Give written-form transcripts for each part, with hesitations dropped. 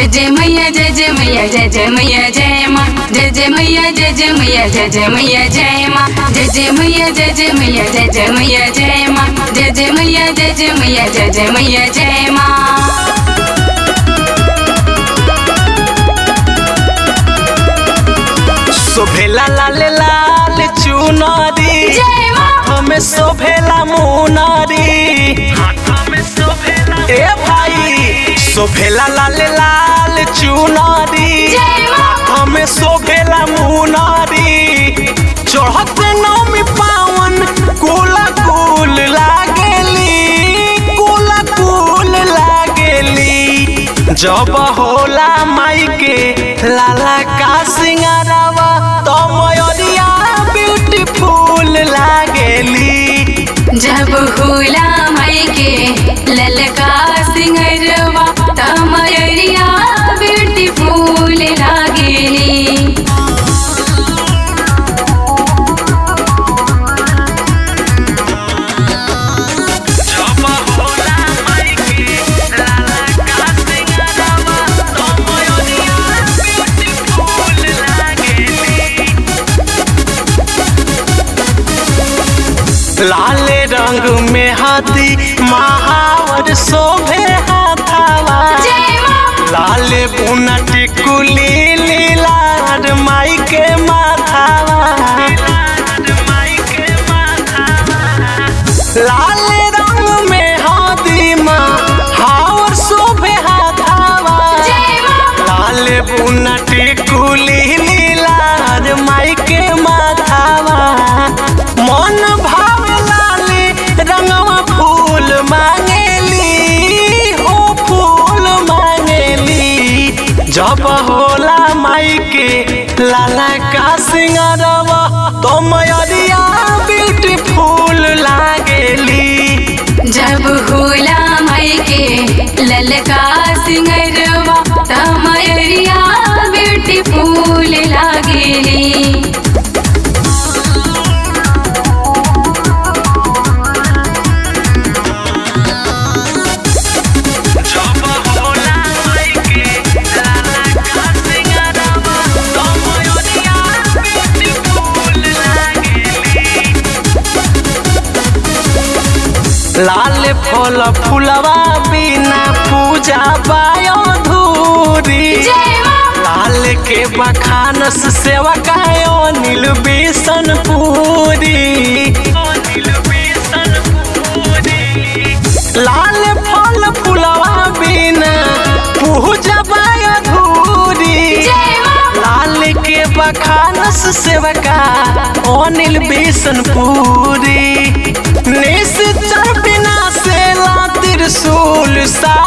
जय मैया जय जय मैया जय जय मैया जय माँ जय जय मैया जय जय मैया जय जय मैया जय माँ जय जय मैया जय जय मैया जय जय मैया जय माँ जय जय मैया जय जय मैया जय जय मैया जय माँ। शोभेला लाल लाल चुनरी हाथ में शोभेला मुनरी ए भाई शोभेला लाल लाल चुनरी हाथ में शोभेला मुनरी चढ़त नौमी पावन कोला कोल लागेली जब होला माई के लाला का सिंगारवा तो मयूरिया ब्यूटीफुल लागेली जब होला माई के ललका सिंगरवा तो मयूरिया ब्यूटीफुल लागेली। लाल रंग में हाथी महावर शोभे हाथावा लाल बुना टिकुली लीलार माई के माथावा लाल रंग में हाथी महावर शोभे हाथावा लाल बुना टिकुली लीलार माई के माथावा मन भाव रंगवा फूल मांगेली हो फूल मांगेली जब होला माई के लाला का सिंगारवा तो मयूरिया ब्यूटीफुल लागेली जब होला माई के ललका सिंगरवा तो मयूरिया ब्यूटीफुल लागेली। लाल फल फुलवा बिना पूजा बायो धूरी लाल के बखानस सेवा कायो नील बेसन पूरी लाल फल फुलवा बिना पूजा बायो धूरी लाल के बखानस सेवा का अनिल बेसन पूरी निश्चर बिना से ला त्रिशूल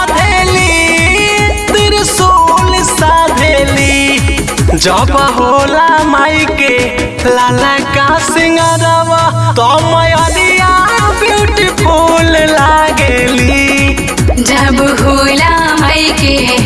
साधेली जब होला माई के लाला का सिंगारवा तो मयूरिया ब्यूटीफुल लागेली जब होला माई के